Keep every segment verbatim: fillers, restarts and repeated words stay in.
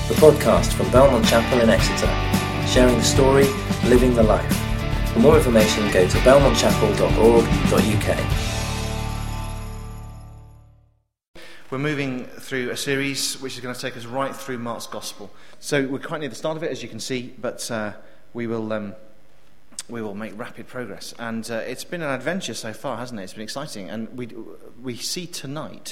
the podcast from Belmont Chapel in Exeter, sharing the story, living the life. For more information, go to belmont chapel dot org dot u k. We're moving through a series which is going to take us right through Mark's Gospel. So we're quite near the start of it, as you can see, but uh, we will um, we will make rapid progress. And uh, it's been an adventure so far, hasn't it? It's been exciting. And we we see tonight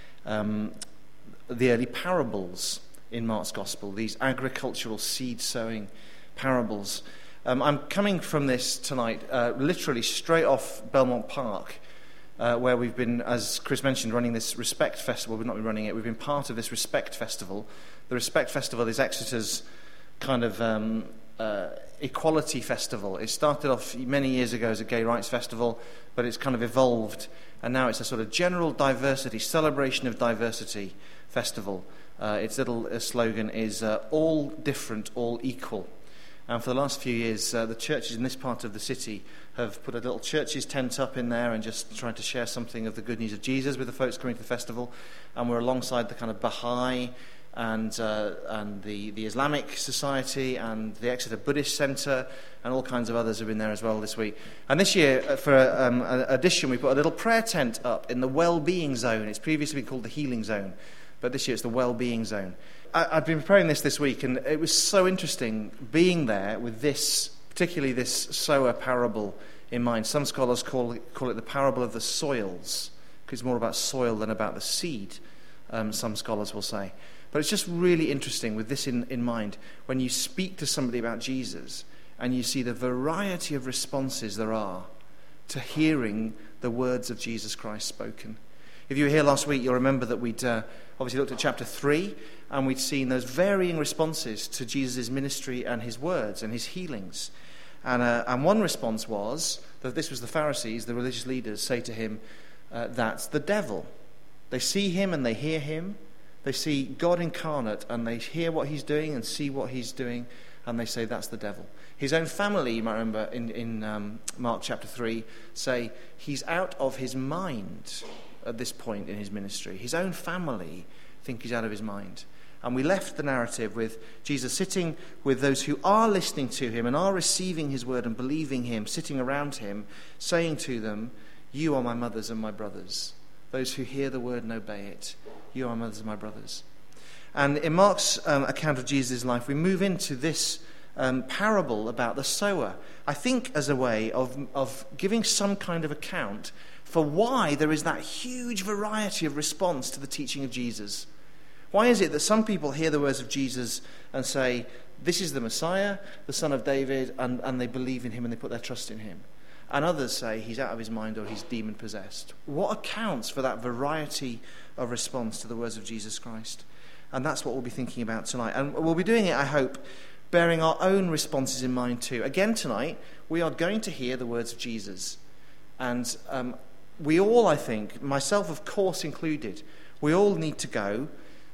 um, the early parables in Mark's Gospel, these agricultural seed-sowing parables. Um, I'm coming from this tonight uh, literally straight off Belmont Park, Uh, where we've been, as Chris mentioned, running this Respect Festival. We've not been running it. We've been part of this Respect Festival. The Respect Festival is Exeter's kind of um, uh, equality festival. It started off many years ago as a gay rights festival, but it's kind of evolved, and now it's a sort of general diversity, celebration of diversity festival. Uh, its little uh, slogan is uh, all different, all equal. And for the last few years, uh, the churches in this part of the city have put a little church's tent up in there and just tried to share something of the good news of Jesus with the folks coming to the festival. And we're alongside the kind of Baha'i and uh, and the, the Islamic Society and the Exeter Buddhist Centre and all kinds of others have been there as well this week. And this year, uh, for um, an addition, we put a little prayer tent up in the Well-Being Zone. It's previously been called the Healing Zone, but this year it's the Well-Being Zone. I, I've been preparing this this week, and it was so interesting being there with this, particularly this sower parable in mind. Some scholars call it, call it the parable of the soils, because it's more about soil than about the seed, um, some scholars will say. But it's just really interesting with this in, in mind, when you speak to somebody about Jesus and you see the variety of responses there are to hearing the words of Jesus Christ spoken. If you were here last week, you'll remember that we'd uh, obviously looked at chapter three, and we'd seen those varying responses to Jesus' ministry and his words and his healings. And, uh, and one response was that this was the Pharisees, the religious leaders, say to him, uh, that's the devil. They see him and they hear him. They see God incarnate and they hear what he's doing and see what he's doing, and they say that's the devil. His own family, you might remember in, in um, Mark chapter three, say he's out of his mind at this point in his ministry. His own family think he's out of his mind. And we left the narrative with Jesus sitting with those who are listening to him and are receiving his word and believing him, sitting around him, saying to them, you are my mothers and my brothers. Those who hear the word and obey it, you are my mothers and my brothers. And in Mark's um, account of Jesus' life, we move into this um, parable about the sower, I think as a way of, of giving some kind of account for why there is that huge variety of response to the teaching of Jesus. Why is it that some people hear the words of Jesus and say, this is the Messiah, the Son of David, and, and they believe in him and they put their trust in him? And others say he's out of his mind or he's demon-possessed. What accounts for that variety of response to the words of Jesus Christ? And that's what we'll be thinking about tonight. And we'll be doing it, I hope, bearing our own responses in mind too. Again tonight, we are going to hear the words of Jesus. And um, we all, I think, myself of course included, we all need to go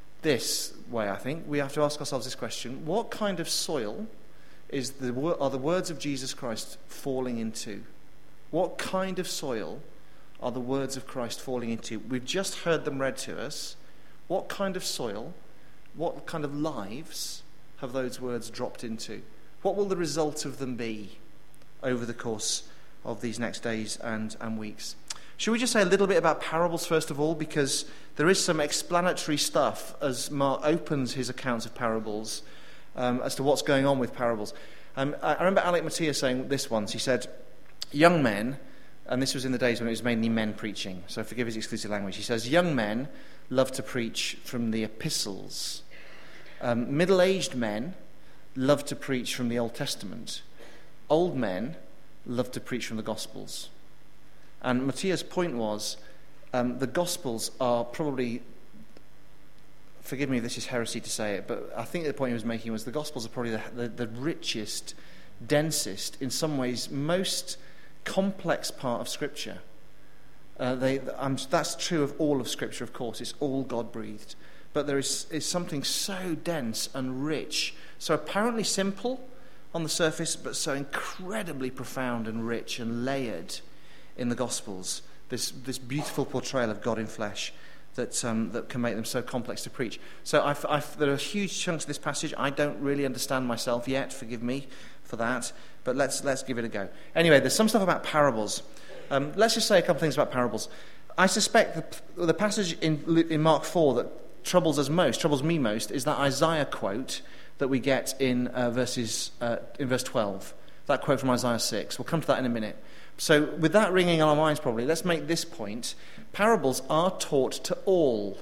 this way, I think. We have to ask ourselves this question: what kind of soil is the are the words of Jesus Christ falling into? What kind of soil are the words of Christ falling into? We've just heard them read to us. What kind of soil, what kind of lives have those words dropped into? What will the result of them be over the course of these next days and, and weeks? Should we just say a little bit about parables first of all, because there is some explanatory stuff as Mark opens his accounts of parables um, as to what's going on with parables. Um, I remember Alec Mattia saying this once. He said, young men, and this was in the days when it was mainly men preaching, so forgive his exclusive language. He says, young men love to preach from the epistles. Um, middle-aged men love to preach from the Old Testament. Old men love to preach from the Gospels. And Mattia's point was, um, the Gospels are probably, forgive me if this is heresy to say it, but I think the point he was making was the Gospels are probably the, the, the richest, densest, in some ways most complex part of Scripture. Uh, they, um, that's true of all of Scripture, of course. It's all God-breathed. But there is, is something so dense and rich, so apparently simple on the surface, but so incredibly profound and rich and layered in the Gospels, this this beautiful portrayal of God in flesh that um, that can make them so complex to preach. So I've, I've, there are huge chunks of this passage I don't really understand myself yet. Forgive me for that, but let's let's give it a go. Anyway, there's some stuff about parables. Um, let's just say a couple things about parables. I suspect the, the passage in, in Mark four that troubles us most, troubles me most, is that Isaiah quote that we get in uh, verses uh, in verse twelve. That quote from Isaiah six. We'll come to that in a minute. So with that ringing in our minds probably, let's make this point. Parables are taught to all.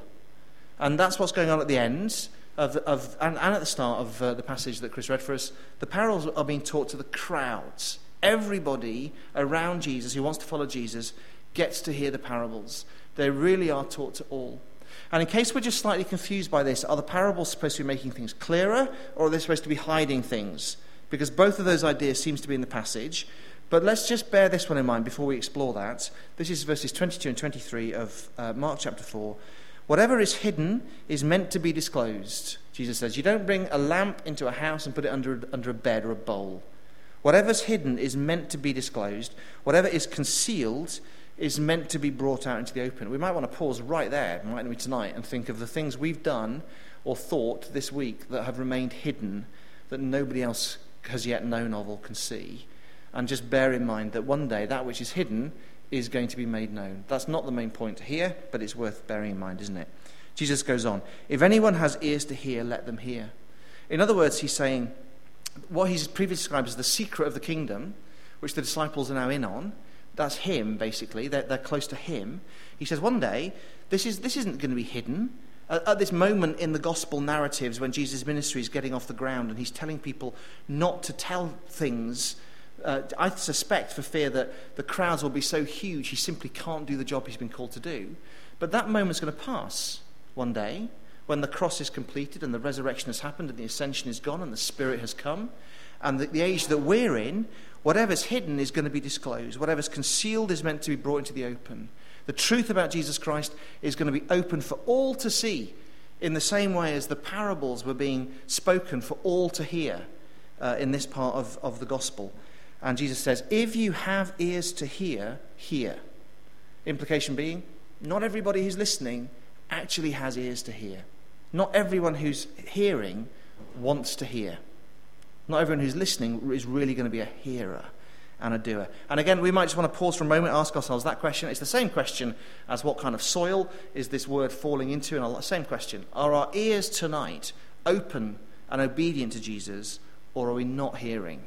And that's what's going on at the end of, of and, and at the start of uh, the passage that Chris read for us. The parables are being taught to the crowds. Everybody around Jesus who wants to follow Jesus gets to hear the parables. They really are taught to all. And in case we're just slightly confused by this, are the parables supposed to be making things clearer, or are they supposed to be hiding things? Because both of those ideas seems to be in the passage. But let's just bear this one in mind before we explore that. This is verses twenty-two and twenty-three of uh, Mark chapter four. Whatever is hidden is meant to be disclosed. Jesus says, you don't bring a lamp into a house and put it under, under a bed or a bowl. Whatever's hidden is meant to be disclosed. Whatever is concealed is meant to be brought out into the open. We might want to pause right there, mightn't we, tonight, and think of the things we've done or thought this week that have remained hidden, that nobody else has yet known of or can see. And just bear in mind that one day that which is hidden is going to be made known. That's not the main point here, but it's worth bearing in mind, isn't it? Jesus goes on, if anyone has ears to hear, let them hear. In other words, he's saying what he's previously described as the secret of the kingdom, which the disciples are now in on. That's him, basically. They're, they're close to him. He says one day, this, is, this isn't going to be hidden. At, at this moment in the gospel narratives when Jesus' ministry is getting off the ground and he's telling people not to tell things, Uh, I suspect for fear that the crowds will be so huge he simply can't do the job he's been called to do. But that moment's going to pass one day when the cross is completed and the resurrection has happened and the ascension is gone and the Spirit has come. And the, the age that we're in, whatever's hidden is going to be disclosed. Whatever's concealed is meant to be brought into the open. The truth about Jesus Christ is going to be open for all to see, in the same way as the parables were being spoken for all to hear uh, in this part of, of the gospel. And Jesus says, if you have ears to hear, hear. Implication being, not everybody who's listening actually has ears to hear. Not everyone who's hearing wants to hear. Not everyone who's listening is really going to be a hearer and a doer. And again, we might just want to pause for a moment and ask ourselves that question. It's the same question as what kind of soil is this word falling into? And the same question. Are our ears tonight open and obedient to Jesus, or are we not hearing?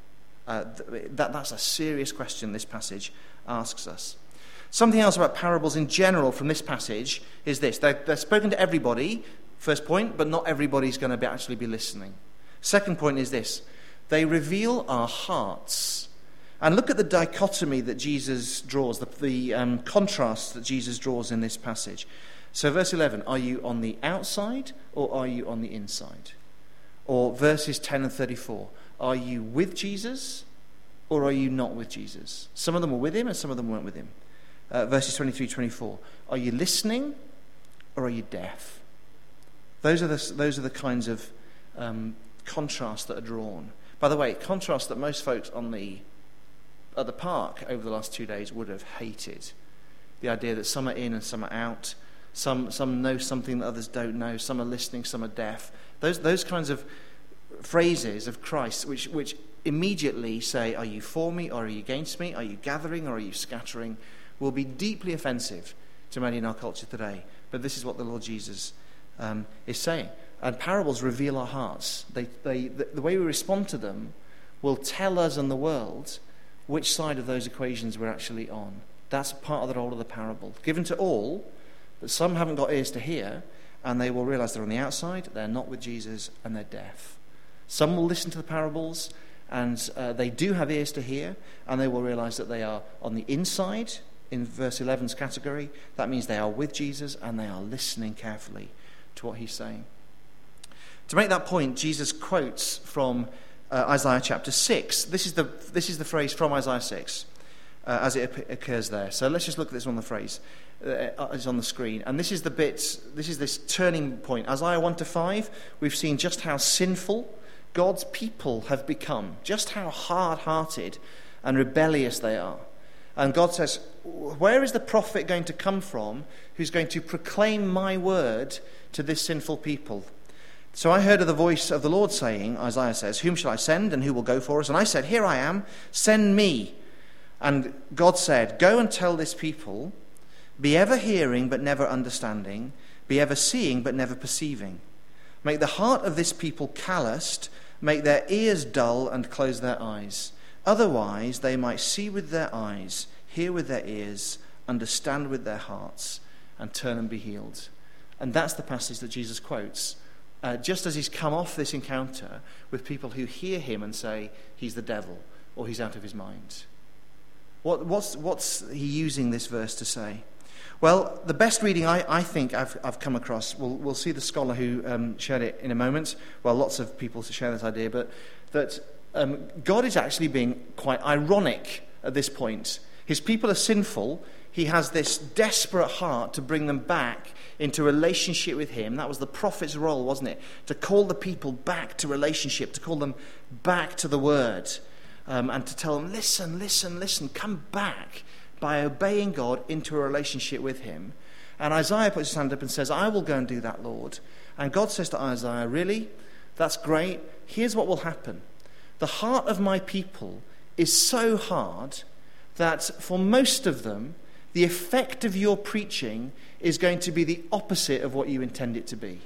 Uh, th- that, that's a serious question this passage asks us. Something else about parables in general from this passage is this. They're, they're spoken to everybody, first point, but not everybody's going to be actually be listening. Second point is this. They reveal our hearts. And look at the dichotomy that Jesus draws, the, the um, contrast that Jesus draws in this passage. So verse eleven, are you on the outside or are you on the inside? Or verses ten and thirty-four, are you with Jesus or are you not with Jesus? Some of them were with him and some of them weren't with him. Uh, verses twenty-three, twenty-four, are you listening or are you deaf? Those are the, those are the kinds of um, contrasts that are drawn. By the way, contrasts that most folks on the at the park over the last two days would have hated. The idea that some are in and some are out. Some some know something that others don't know. Some are listening, some are deaf. Those those kinds of phrases of Christ which, which immediately say, are you for me or are you against me? Are you gathering or are you scattering? Will be deeply offensive to many in our culture today. But this is what the Lord Jesus um, is saying. And parables reveal our hearts. They, they, the, the way we respond to them will tell us and the world which side of those equations we're actually on. That's part of the role of the parable. Given to all, but some haven't got ears to hear, and they will realize they're on the outside, they're not with Jesus, and they're deaf. Some will listen to the parables, and uh, they do have ears to hear, and they will realize that they are on the inside, in verse eleven's category. That means they are with Jesus, and they are listening carefully to what he's saying. To make that point, Jesus quotes from uh, Isaiah chapter six. This is the this is the phrase from Isaiah six, uh, as it ap- occurs there. So let's just look at this on the phrase. Uh, it's on the screen. And this is the bit, this is this turning point. Isaiah one to five, we've seen just how sinful God's people have become, just how hard-hearted and rebellious they are. And God says, where is the prophet going to come from who's going to proclaim my word to this sinful people? So I heard of the voice of the Lord saying, Isaiah says, whom shall I send and who will go for us? And I said, here I am, send me. And God said, go and tell this people, be ever hearing but never understanding, be ever seeing but never perceiving. Make the heart of this people calloused, make their ears dull and close their eyes. Otherwise they might see with their eyes, hear with their ears, understand with their hearts, and turn and be healed. And that's the passage that Jesus quotes, uh, just as he's come off this encounter with people who hear him and say he's the devil or he's out of his mind. What, what's, what's he using this verse to say? Well, the best reading I, I think I've, I've come across, we'll, we'll see the scholar who um, shared it in a moment. Well, lots of people share this idea, but that um, God is actually being quite ironic at this point. His people are sinful. He has this desperate heart to bring them back into relationship with him. That was the prophet's role, wasn't it? To call the people back to relationship, to call them back to the word, um, and to tell them, listen, listen, listen, come back by obeying God into a relationship with him. And Isaiah puts his hand up and says, I will go and do that, Lord. And God says to Isaiah, really? That's great. Here's what will happen. The heart of my people is so hard that for most of them, the effect of your preaching is going to be the opposite of what you intend it to be.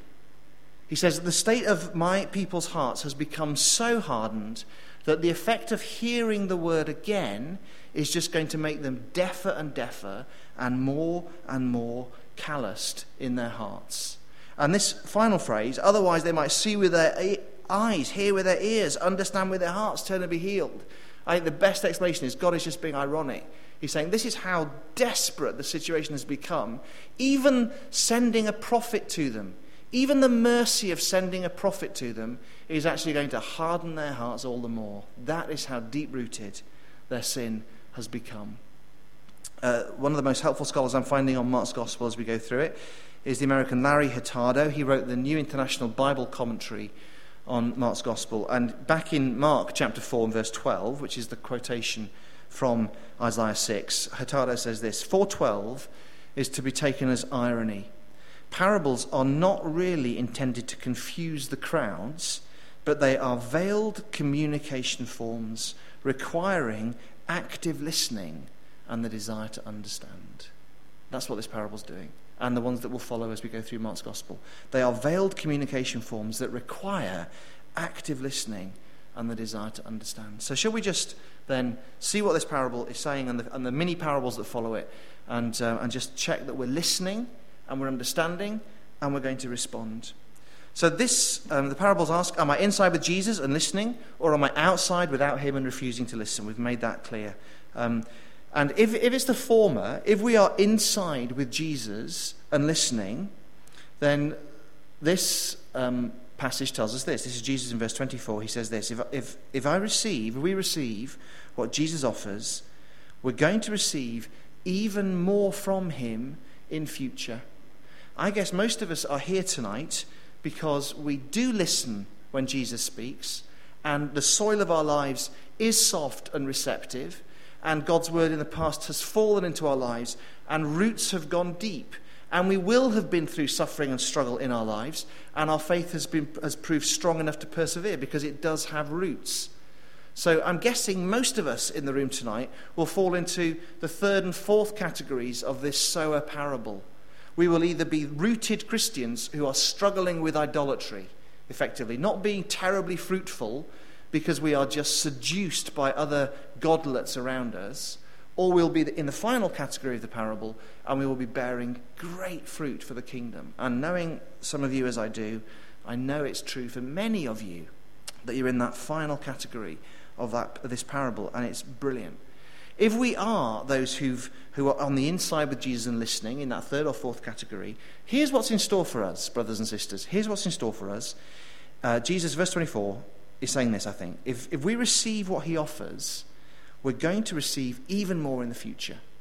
He says, the state of my people's hearts has become so hardened that the effect of hearing the word again is just going to make them deafer and deafer and more and more calloused in their hearts. And this final phrase, otherwise they might see with their eyes, hear with their ears, understand with their hearts, turn and be healed. I think the best explanation is God is just being ironic. He's saying this is how desperate the situation has become. Even sending a prophet to them, even the mercy of sending a prophet to them is actually going to harden their hearts all the more. That is how deep-rooted their sin has become. Uh, one of the most helpful scholars I'm finding on Mark's Gospel as we go through it is the American Larry Hurtado. He wrote the New International Bible Commentary on Mark's Gospel. And back in Mark chapter four and verse twelve, which is the quotation from Isaiah six, Hurtado says this, four twelve is to be taken as irony. Parables are not really intended to confuse the crowds, but they are veiled communication forms requiring active listening and the desire to understand. That's what this parable's doing, and the ones that will follow as we go through Mark's Gospel. They are veiled communication forms that require active listening and the desire to understand. So shall we just then see what this parable is saying and the, and the mini parables that follow it, and, uh, and just check that we're listening and we're understanding and we're going to respond. So this, um, the parables ask, am I inside with Jesus and listening, or am I outside without him and refusing to listen? We've made that clear. Um, and if, if it's the former, if we are inside with Jesus and listening, then this um, passage tells us this. This is Jesus in verse twenty-four. He says this, if, if, if I receive, if we receive what Jesus offers, we're going to receive even more from him in future. I guess most of us are here tonight because we do listen when Jesus speaks, and the soil of our lives is soft and receptive, and God's word in the past has fallen into our lives, and roots have gone deep, and we will have been through suffering and struggle in our lives, and our faith has been has proved strong enough to persevere because it does have roots. So I'm guessing most of us in the room tonight will fall into the third and fourth categories of this sower parable. We will either be rooted Christians who are struggling with idolatry, effectively, not being terribly fruitful because we are just seduced by other godlets around us, or we'll be in the final category of the parable and we will be bearing great fruit for the kingdom. And knowing some of you as I do, I know it's true for many of you that you're in that final category of that of this parable, and it's brilliant. If we are those who've, who are on the inside with Jesus and listening, in that third or fourth category, here's what's in store for us, brothers and sisters. Here's what's in store for us. Uh, Jesus, verse twenty-four, is saying this, I think. If, if we receive what he offers, we're going to receive even more in the future.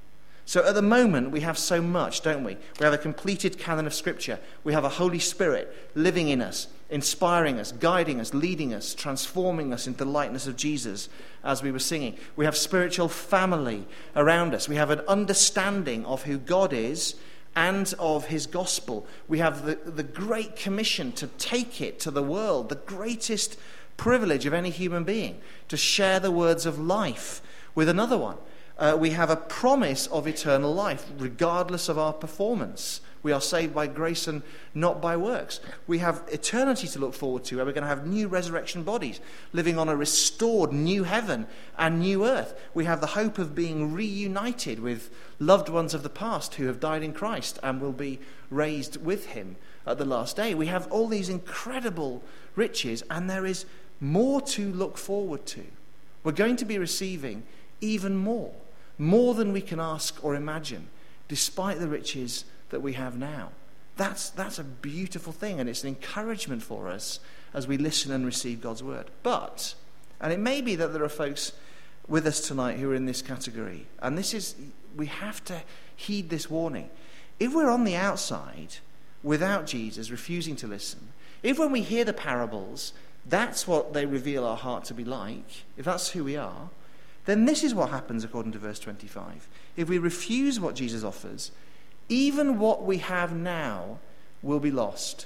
So at the moment, we have so much, don't we? We have a completed canon of Scripture. We have a Holy Spirit living in us, inspiring us, guiding us, leading us, transforming us into the likeness of Jesus as we were singing. We have spiritual family around us. We have an understanding of who God is and of his gospel. We have the, the great commission to take it to the world, the greatest privilege of any human being, to share the words of life with another one. Uh, we have a promise of eternal life, regardless of our performance. We are saved by grace and not by works. We have eternity to look forward to, where we're going to have new resurrection bodies, living on a restored new heaven and new earth. We have the hope of being reunited with loved ones of the past who have died in Christ and will be raised with him at the last day. We have all these incredible riches, and there is more to look forward to. We're going to be receiving even more. More than we can ask or imagine, despite the riches that we have now. That's, that's a beautiful thing, and it's an encouragement for us as we listen and receive God's word. But, and it may be that there are folks with us tonight who are in this category, and this is, we have to heed this warning. If we're on the outside, without Jesus, refusing to listen, if when we hear the parables, that's what they reveal our heart to be like, if that's who we are, then this is what happens according to verse twenty-five. If we refuse what Jesus offers, even what we have now will be lost.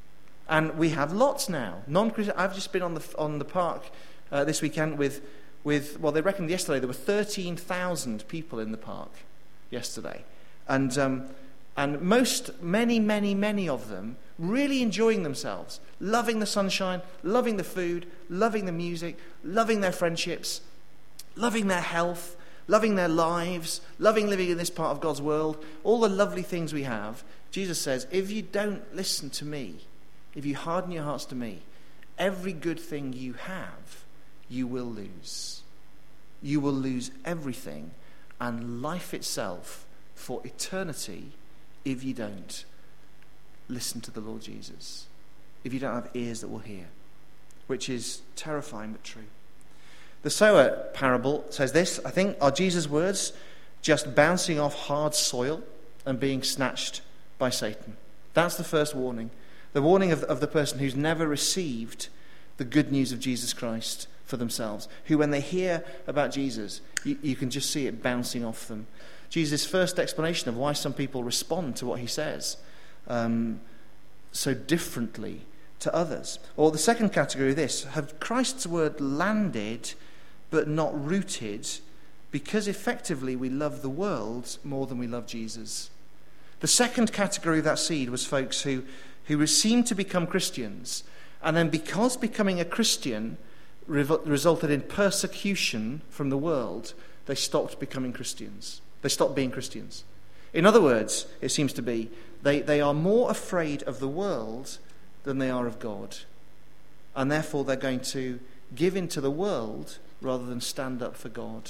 And we have lots now. Non-Christian. I've just been on the on the park uh, this weekend with with well, they reckoned yesterday there were thirteen thousand people in the park yesterday, and um, and most, many, many, many of them really enjoying themselves, loving the sunshine, loving the food, loving the music, loving their friendships, loving their health, loving their lives, loving living in this part of God's world, all the lovely things we have. Jesus says, if you don't listen to me, if you harden your hearts to me, every good thing you have, you will lose. You will lose everything and life itself for eternity if you don't listen to the Lord Jesus. If you don't have ears that will hear, which is terrifying but true. The sower parable says this, I think, are Jesus' words just bouncing off hard soil and being snatched by Satan? That's the first warning. The warning of, of the person who's never received the good news of Jesus Christ for themselves, who when they hear about Jesus, you, you can just see it bouncing off them. Jesus' first explanation of why some people respond to what he says um, so differently to others. Or the second category of this, have Christ's word landed but not rooted because effectively we love the world more than we love Jesus. The second category of that seed was folks who, who seemed to become Christians, and then because becoming a Christian revo- resulted in persecution from the world, they stopped becoming Christians. They stopped being Christians. In other words, it seems to be, they, they are more afraid of the world than they are of God. And therefore they're going to give in to the world rather than stand up for God.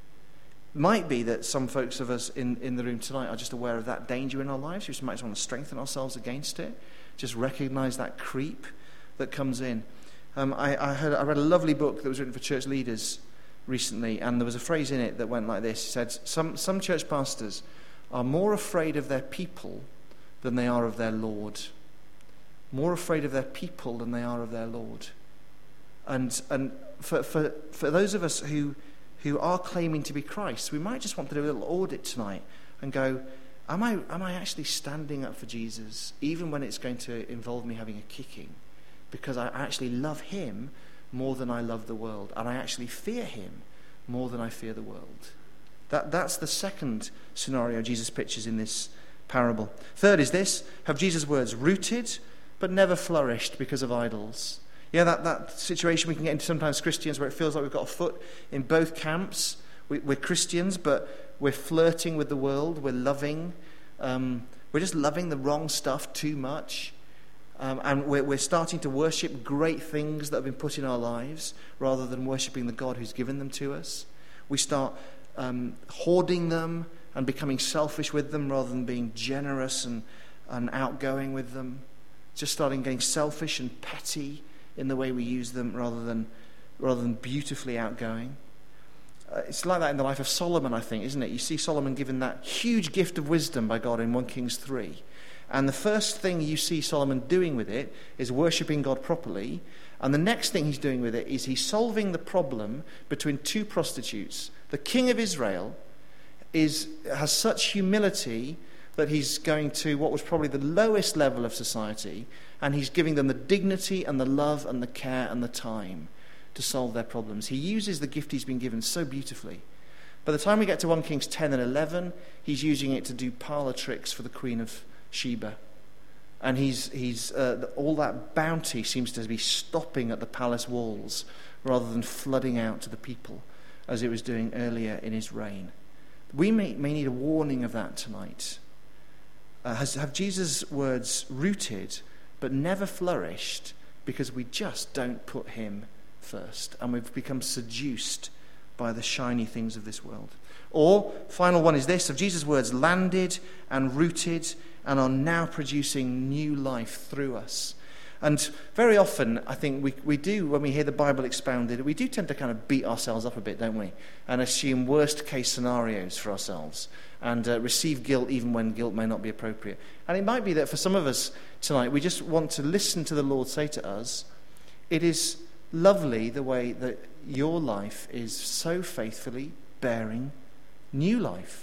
It might be that some folks of us in, in the room tonight are just aware of that danger in our lives. We just might want to strengthen ourselves against it. Just recognize that creep that comes in. Um, I, I, heard, I read a lovely book that was written for church leaders recently, and there was a phrase in it that went like this. It said, some, some church pastors are more afraid of their people than they are of their Lord. More afraid of their people than they are of their Lord. And and for for, for those of us who, who are claiming to be Christ, we might just want to do a little audit tonight and go, am I am I actually standing up for Jesus, even when it's going to involve me having a kicking? Because I actually love him more than I love the world, and I actually fear him more than I fear the world. That that's the second scenario Jesus pictures in this parable. Third is this, have Jesus' words rooted but never flourished because of idols. Yeah, that, that situation we can get into sometimes, Christians, where it feels like we've got a foot in both camps. We, we're Christians, but we're flirting with the world. We're loving. Um, we're just loving the wrong stuff too much. Um, and we're, we're starting to worship great things that have been put in our lives rather than worshipping the God who's given them to us. We start um, hoarding them and becoming selfish with them rather than being generous and, and outgoing with them. Just starting getting selfish and petty in the way we use them rather than rather than beautifully outgoing. Uh, it's like that in the life of Solomon, I think, isn't it? You see Solomon given that huge gift of wisdom by God in First Kings three. And the first thing you see Solomon doing with it is worshipping God properly. And the next thing he's doing with it is he's solving the problem between two prostitutes. The king of Israel is has such humility that he's going to what was probably the lowest level of society, and he's giving them the dignity and the love and the care and the time to solve their problems. He uses the gift he's been given so beautifully. By the time we get to First Kings ten and eleven, he's using it to do parlor tricks for the Queen of Sheba. And he's he's uh, all that bounty seems to be stopping at the palace walls rather than flooding out to the people as it was doing earlier in his reign. We may, may need a warning of that tonight. Uh, has, have Jesus' words rooted but never flourished because we just don't put him first, and we've become seduced by the shiny things of this world. Or, final one is this, have Jesus' words landed and rooted and are now producing new life through us? And very often, I think we we do, when we hear the Bible expounded, we do tend to kind of beat ourselves up a bit, don't we? And assume worst-case scenarios for ourselves and uh, receive guilt even when guilt may not be appropriate. And it might be that for some of us tonight, we just want to listen to the Lord say to us, it is lovely the way that your life is so faithfully bearing new life.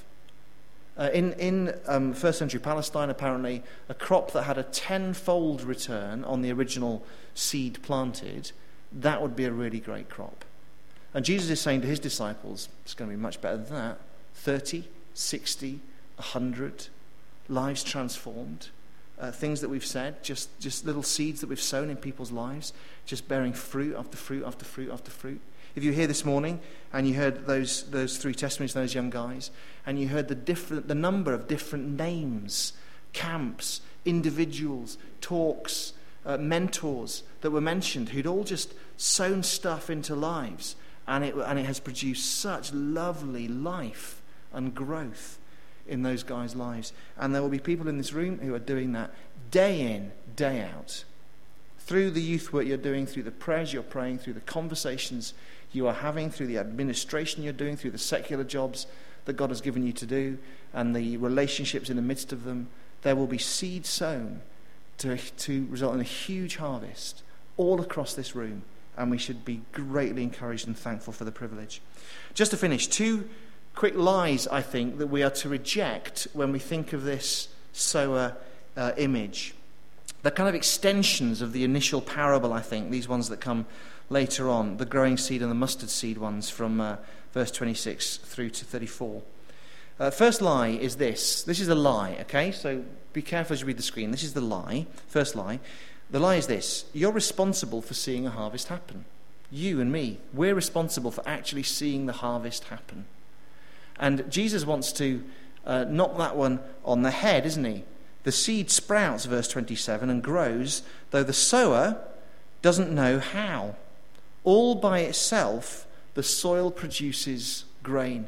Uh, in in um, first century Palestine, apparently, a crop that had a tenfold return on the original seed planted, that would be a really great crop. And Jesus is saying to his disciples, it's going to be much better than that. thirty, sixty, one hundred lives transformed. Uh, things that we've said, just, just little seeds that we've sown in people's lives, just bearing fruit after fruit after fruit after fruit. If you're here this morning and you heard those those three testimonies from those young guys, and you heard the different the number of different names, camps, individuals, talks, uh, mentors that were mentioned, who'd all just sown stuff into lives, and it and it has produced such lovely life and growth in those guys' lives. And there will be people in this room who are doing that day in, day out. Through the youth work you're doing, through the prayers you're praying, through the conversations you are having, through the administration you're doing, through the secular jobs that God has given you to do, and the relationships in the midst of them, there will be seed sown to, to result in a huge harvest all across this room, and we should be greatly encouraged and thankful for the privilege. Just to finish, two quick lies, I think, that we are to reject when we think of this sower uh, image. They're kind of extensions of the initial parable, I think, these ones that come later on, the growing seed and the mustard seed ones from uh, verse twenty-six through to thirty-four. Uh, first lie is this. This is a lie, okay? So be careful as you read the screen. This is the lie. First lie. The lie is this. You're responsible for seeing a harvest happen. You and me, we're responsible for actually seeing the harvest happen. And Jesus wants to uh, knock that one on the head, isn't he? The seed sprouts, verse twenty-seven, and grows, though the sower doesn't know how. All by itself, the soil produces grain.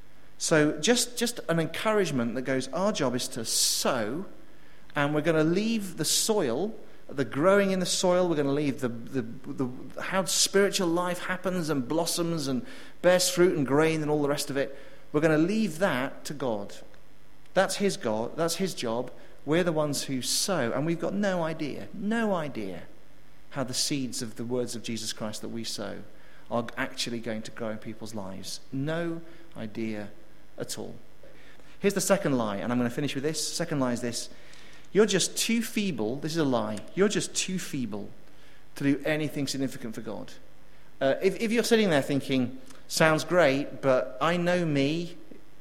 So just, just an encouragement that goes, our job is to sow, and we're going to leave the soil, the growing in the soil, we're going to leave the, the, the how spiritual life happens and blossoms and bears fruit and grain and all the rest of it. We're going to leave that to God. That's his God, that's his job. We're the ones who sow, and we've got no idea, no idea how the seeds of the words of Jesus Christ that we sow are actually going to grow in people's lives. No idea at all. Here's the second lie, and I'm going to finish with this. Second lie is this. You're just too feeble. This is a lie. You're just too feeble to do anything significant for God. Uh, if, if you're sitting there thinking, sounds great, but I know me,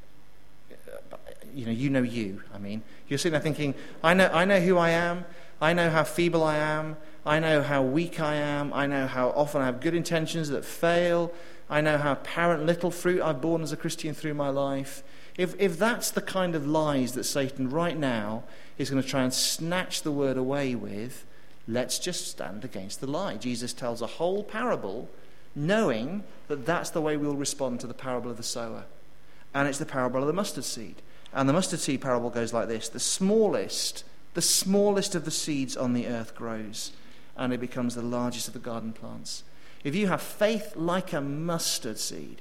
you know, you know you, I mean. You're sitting there thinking, I know, I know who I am. I know how feeble I am. I know how weak I am. I know how often I have good intentions that fail. I know how apparent little fruit I've borne as a Christian through my life. If if that's the kind of lies that Satan right now is going to try and snatch the word away with, let's just stand against the lie. Jesus tells a whole parable knowing that that's the way we'll respond to the parable of the sower. And it's the parable of the mustard seed. And the mustard seed parable goes like this. The smallest, the smallest of the seeds on the earth grows, and it becomes the largest of the garden plants. If you have faith like a mustard seed,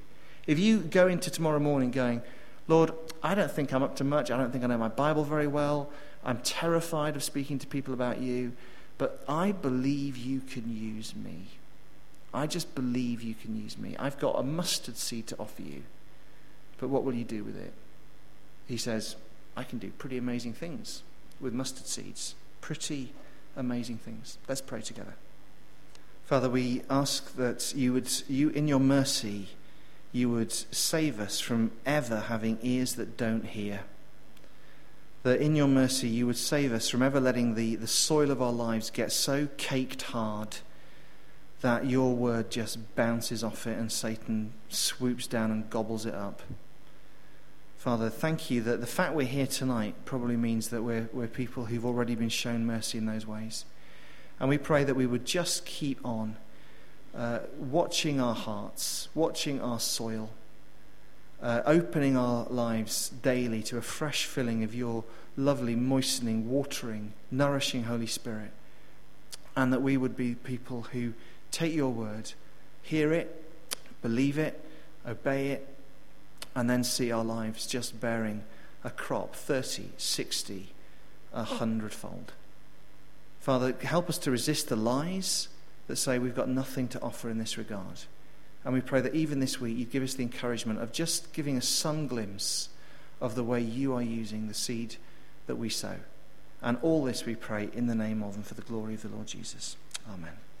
If you go into tomorrow morning going, Lord, I don't think I'm up to much. I don't think I know my Bible very well. I'm terrified of speaking to people about you. But I believe you can use me. I just believe you can use me. I've got a mustard seed to offer you. But what will you do with it? He says, I can do pretty amazing things with mustard seeds. Pretty amazing things. Let's pray together. Father, we ask that you would, you in your mercy, you would save us from ever having ears that don't hear. That in your mercy you would save us from ever letting the, the soil of our lives get so caked hard that your word just bounces off it and Satan swoops down and gobbles it up. Father, thank you that the fact we're here tonight probably means that we're, we're people who've already been shown mercy in those ways. And we pray that we would just keep on uh, watching our hearts, watching our soil, uh, opening our lives daily to a fresh filling of your lovely, moistening, watering, nourishing Holy Spirit. And that we would be people who take your word, hear it, believe it, obey it, and then see our lives just bearing a crop, thirty, sixty, a hundredfold. Father, help us to resist the lies that say we've got nothing to offer in this regard. And we pray that even this week you give us the encouragement of just giving us some glimpse of the way you are using the seed that we sow. And all this we pray in the name of and for the glory of the Lord Jesus. Amen.